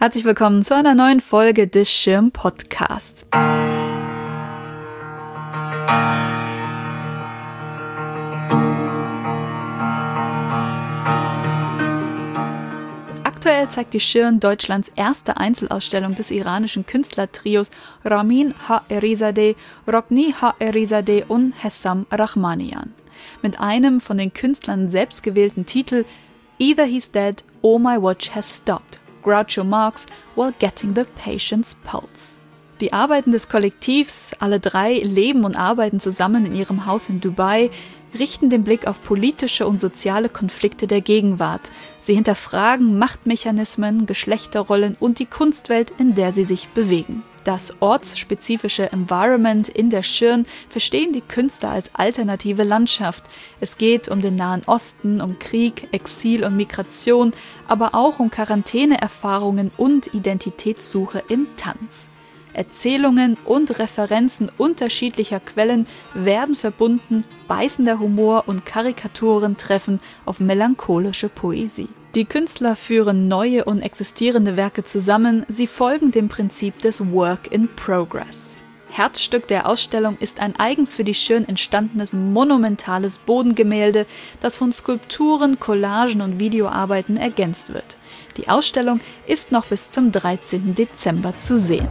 Herzlich willkommen zu einer neuen Folge des Schirm-Podcasts. Aktuell zeigt die Schirn Deutschlands erste Einzelausstellung des iranischen Künstlertrios Ramin Ha-Erizadeh, Rokni Ha-Erizadeh und Hessam Rahmanian. Mit einem von den Künstlern selbst gewählten Titel Either He's Dead or My Watch Has Stopped. Groucho Marx while getting the patient's pulse. Die Arbeiten des Kollektivs, alle drei leben und arbeiten zusammen in ihrem Haus in Dubai, richten den Blick auf politische und soziale Konflikte der Gegenwart. Sie hinterfragen Machtmechanismen, Geschlechterrollen und die Kunstwelt, in der sie sich bewegen. Das ortsspezifische Environment in der Schirn verstehen die Künstler als alternative Landschaft. Es geht um den Nahen Osten, um Krieg, Exil und Migration, aber auch um Quarantäneerfahrungen und Identitätssuche im Tanz. Erzählungen und Referenzen unterschiedlicher Quellen werden verbunden, beißender Humor und Karikaturen treffen auf melancholische Poesie. Die Künstler führen neue und existierende Werke zusammen, sie folgen dem Prinzip des Work in Progress. Herzstück der Ausstellung ist ein eigens für die Schirn entstandenes monumentales Bodengemälde, das von Skulpturen, Collagen und Videoarbeiten ergänzt wird. Die Ausstellung ist noch bis zum 13. Dezember zu sehen.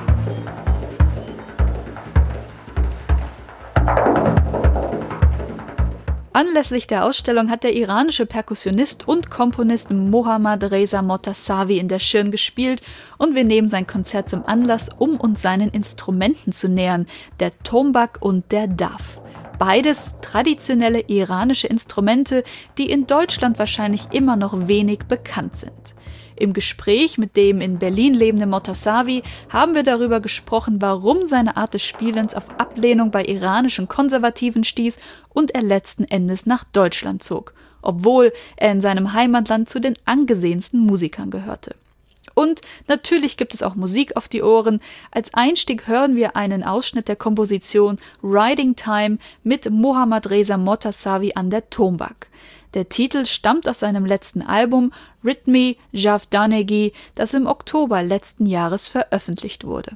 Anlässlich der Ausstellung hat der iranische Perkussionist und Komponist Mohammad Reza Motassavi in der Schirn gespielt und wir nehmen sein Konzert zum Anlass, um uns seinen Instrumenten zu nähern, der Tombak und der Daf. Beides traditionelle iranische Instrumente, die in Deutschland wahrscheinlich immer noch wenig bekannt sind. Im Gespräch mit dem in Berlin lebenden Motassavi haben wir darüber gesprochen, warum seine Art des Spielens auf Ablehnung bei iranischen Konservativen stieß und er letzten Endes nach Deutschland zog, obwohl er in seinem Heimatland zu den angesehensten Musikern gehörte. Und natürlich gibt es auch Musik auf die Ohren. Als Einstieg hören wir einen Ausschnitt der Komposition Riding Time mit Mohammad Reza Motassavi an der Tombak. Der Titel stammt aus seinem letzten Album Rhythmi Javdanegi, das im Oktober letzten Jahres veröffentlicht wurde.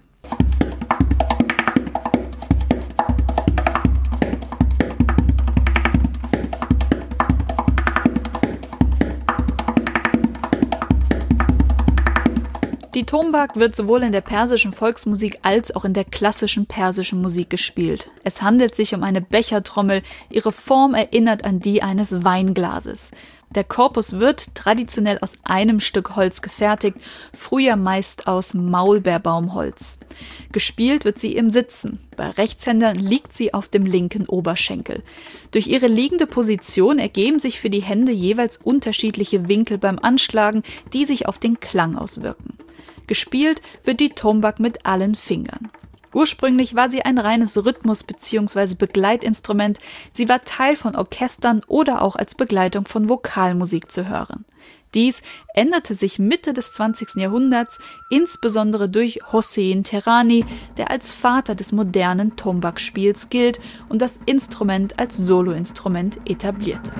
Die Tombak wird sowohl in der persischen Volksmusik als auch in der klassischen persischen Musik gespielt. Es handelt sich um eine Bechertrommel, ihre Form erinnert an die eines Weinglases. Der Korpus wird traditionell aus einem Stück Holz gefertigt, früher meist aus Maulbeerbaumholz. Gespielt wird sie im Sitzen. Bei Rechtshändern liegt sie auf dem linken Oberschenkel. Durch ihre liegende Position ergeben sich für die Hände jeweils unterschiedliche Winkel beim Anschlagen, die sich auf den Klang auswirken. Gespielt wird die Tombak mit allen Fingern. Ursprünglich war sie ein reines Rhythmus- bzw. Begleitinstrument. Sie war Teil von Orchestern oder auch als Begleitung von Vokalmusik zu hören. Dies änderte sich Mitte des 20. Jahrhunderts, insbesondere durch Hossein Tehrani, der als Vater des modernen Tombak-Spiels gilt und das Instrument als Soloinstrument etablierte.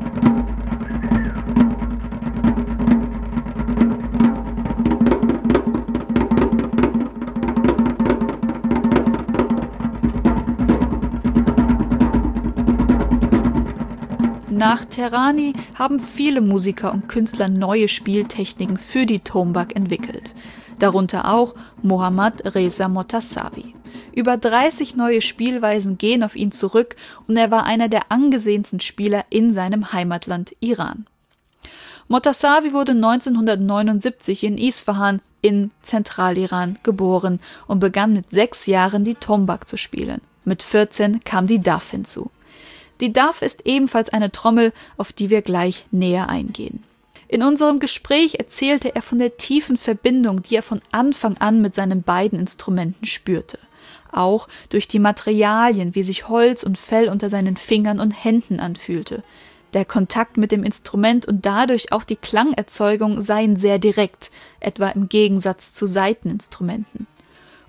Nach Tehrani haben viele Musiker und Künstler neue Spieltechniken für die Tombak entwickelt, darunter auch Mohammad Reza Motassavi. Über 30 neue Spielweisen gehen auf ihn zurück und er war einer der angesehensten Spieler in seinem Heimatland Iran. Motassavi wurde 1979 in Isfahan in Zentraliran geboren und begann mit 6 Jahren die Tombak zu spielen. Mit 14 kam die Daf hinzu. Die Daf ist ebenfalls eine Trommel, auf die wir gleich näher eingehen. In unserem Gespräch erzählte er von der tiefen Verbindung, die er von Anfang an mit seinen beiden Instrumenten spürte. Auch durch die Materialien, wie sich Holz und Fell unter seinen Fingern und Händen anfühlte. Der Kontakt mit dem Instrument und dadurch auch die Klangerzeugung seien sehr direkt, etwa im Gegensatz zu Saiteninstrumenten.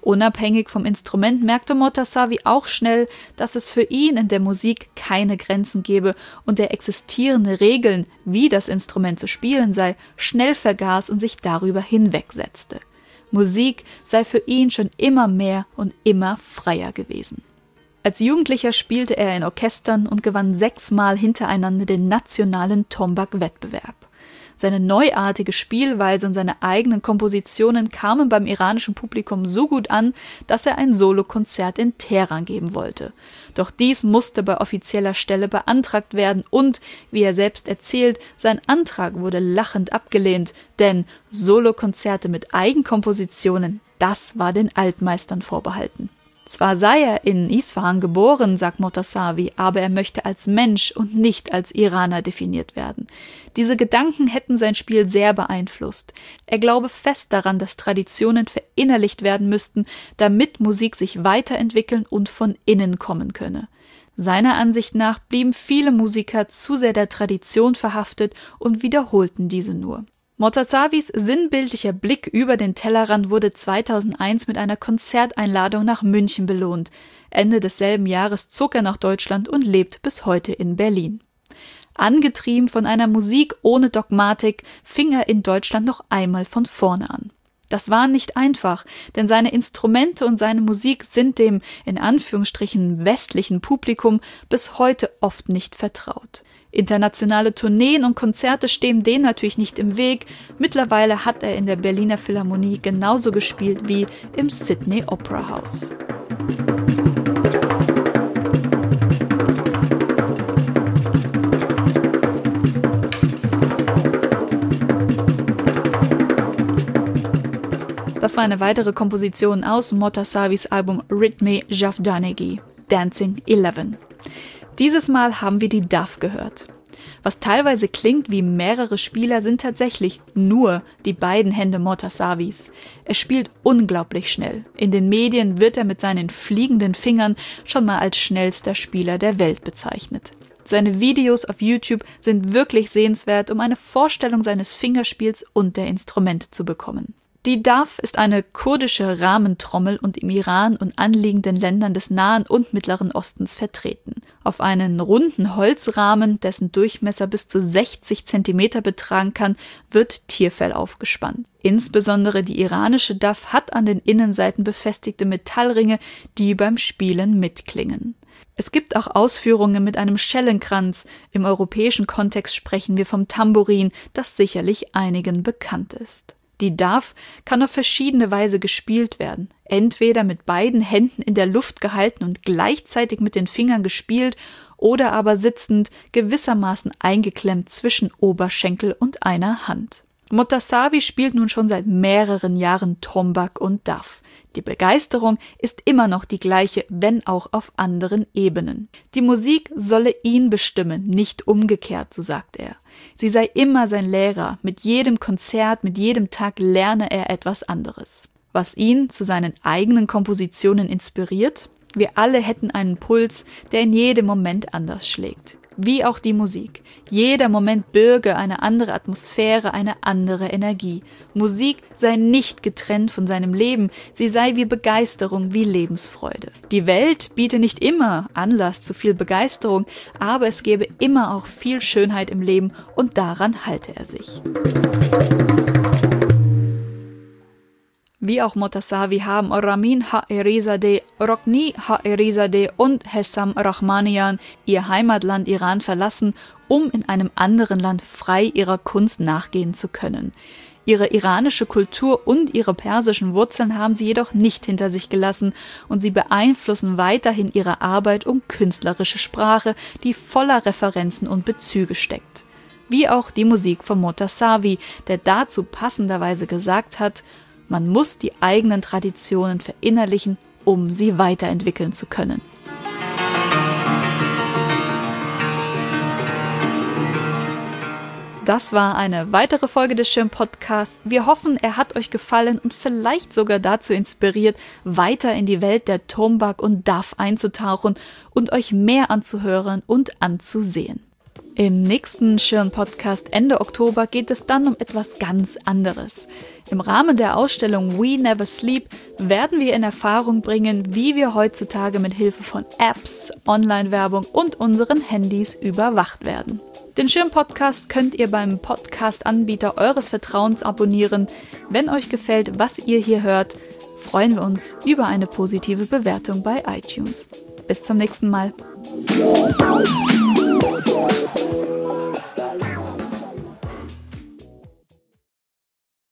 Unabhängig vom Instrument merkte Motasavi auch schnell, dass es für ihn in der Musik keine Grenzen gebe und er existierende Regeln, wie das Instrument zu spielen sei, schnell vergaß und sich darüber hinwegsetzte. Musik sei für ihn schon immer mehr und immer freier gewesen. Als Jugendlicher spielte er in Orchestern und gewann 6-mal hintereinander den nationalen Tombak-Wettbewerb. Seine neuartige Spielweise und seine eigenen Kompositionen kamen beim iranischen Publikum so gut an, dass er ein Solokonzert in Teheran geben wollte. Doch dies musste bei offizieller Stelle beantragt werden und, wie er selbst erzählt, sein Antrag wurde lachend abgelehnt, denn Solokonzerte mit Eigenkompositionen, das war den Altmeistern vorbehalten. Zwar sei er in Isfahan geboren, sagt Motasavi, aber er möchte als Mensch und nicht als Iraner definiert werden. Diese Gedanken hätten sein Spiel sehr beeinflusst. Er glaube fest daran, dass Traditionen verinnerlicht werden müssten, damit Musik sich weiterentwickeln und von innen kommen könne. Seiner Ansicht nach blieben viele Musiker zu sehr der Tradition verhaftet und wiederholten diese nur. Motasavis sinnbildlicher Blick über den Tellerrand wurde 2001 mit einer Konzerteinladung nach München belohnt. Ende desselben Jahres zog er nach Deutschland und lebt bis heute in Berlin. Angetrieben von einer Musik ohne Dogmatik, fing er in Deutschland noch einmal von vorne an. Das war nicht einfach, denn seine Instrumente und seine Musik sind dem, in Anführungsstrichen, westlichen Publikum bis heute oft nicht vertraut. Internationale Tourneen und Konzerte stehen dem natürlich nicht im Weg. Mittlerweile hat er in der Berliner Philharmonie genauso gespielt wie im Sydney Opera House. Das war eine weitere Komposition aus Motasavis Album Ritme Javdanegi, Dancing 11. Dieses Mal haben wir die DAF gehört. Was teilweise klingt wie mehrere Spieler, sind tatsächlich nur die beiden Hände Motasavis. Er spielt unglaublich schnell. In den Medien wird er mit seinen fliegenden Fingern schon mal als schnellster Spieler der Welt bezeichnet. Seine Videos auf YouTube sind wirklich sehenswert, um eine Vorstellung seines Fingerspiels und der Instrumente zu bekommen. Die DAF ist eine kurdische Rahmentrommel und im Iran und anliegenden Ländern des Nahen und Mittleren Ostens vertreten. Auf einen runden Holzrahmen, dessen Durchmesser bis zu 60 cm betragen kann, wird Tierfell aufgespannt. Insbesondere die iranische DAF hat an den Innenseiten befestigte Metallringe, die beim Spielen mitklingen. Es gibt auch Ausführungen mit einem Schellenkranz. Im europäischen Kontext sprechen wir vom Tambourin, das sicherlich einigen bekannt ist. Die DAF kann auf verschiedene Weise gespielt werden. Entweder mit beiden Händen in der Luft gehalten und gleichzeitig mit den Fingern gespielt oder aber sitzend, gewissermaßen eingeklemmt zwischen Oberschenkel und einer Hand. Motasavi spielt nun schon seit mehreren Jahren Tombak und DAF. Die Begeisterung ist immer noch die gleiche, wenn auch auf anderen Ebenen. Die Musik solle ihn bestimmen, nicht umgekehrt, so sagt er. Sie sei immer sein Lehrer, mit jedem Konzert, mit jedem Tag lerne er etwas anderes. Was ihn zu seinen eigenen Kompositionen inspiriert? Wir alle hätten einen Puls, der in jedem Moment anders schlägt. Wie auch die Musik. Jeder Moment birge eine andere Atmosphäre, eine andere Energie. Musik sei nicht getrennt von seinem Leben, sie sei wie Begeisterung, wie Lebensfreude. Die Welt biete nicht immer Anlass zu viel Begeisterung, aber es gebe immer auch viel Schönheit im Leben und daran halte er sich. Wie auch Motasavi haben Ramin Haerizadeh, Rokni Haerizadeh und Hessam Rahmanian ihr Heimatland Iran verlassen, um in einem anderen Land frei ihrer Kunst nachgehen zu können. Ihre iranische Kultur und ihre persischen Wurzeln haben sie jedoch nicht hinter sich gelassen und sie beeinflussen weiterhin ihre Arbeit und künstlerische Sprache, die voller Referenzen und Bezüge steckt. Wie auch die Musik von Motasavi, der dazu passenderweise gesagt hat: Man muss die eigenen Traditionen verinnerlichen, um sie weiterentwickeln zu können. Das war eine weitere Folge des Schirm-Podcasts. Wir hoffen, er hat euch gefallen und vielleicht sogar dazu inspiriert, weiter in die Welt der Tombak und DAF einzutauchen und euch mehr anzuhören und anzusehen. Im nächsten Schirn-Podcast Ende Oktober geht es dann um etwas ganz anderes. Im Rahmen der Ausstellung We Never Sleep werden wir in Erfahrung bringen, wie wir heutzutage mit Hilfe von Apps, Online-Werbung und unseren Handys überwacht werden. Den Schirm-Podcast könnt ihr beim Podcast-Anbieter eures Vertrauens abonnieren. Wenn euch gefällt, was ihr hier hört, freuen wir uns über eine positive Bewertung bei iTunes. Bis zum nächsten Mal.